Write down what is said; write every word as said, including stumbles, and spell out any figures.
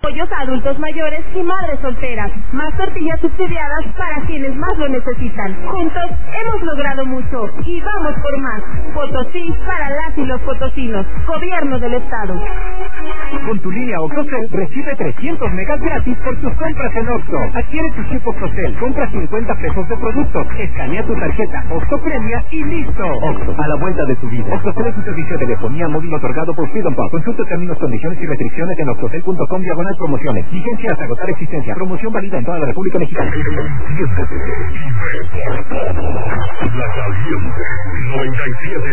Pollos a adultos mayores y madres solteras. Más tortillas subsidiadas para quienes más lo necesitan. Juntos hemos logrado mucho y vamos por más. Potosí para las y los potosinos. Gobierno del Estado. Con tu línea Octocel recibe trescientos megas gratis por tus compras en Oxxo. Adquiere tu chip Octocel, compra cincuenta pesos de producto, escanea tu tarjeta, Oxxo premia y listo. Oxxo, a la vuelta de tu vida. Octocel es un servicio de telefonía móvil otorgado por Freedom Pop. Consulta términos, condiciones y restricciones en oxtocel punto com diagonal promociones. Vigencia hasta agotar existencia. Promoción válida en toda la República Mexicana. La caliente noventa y siete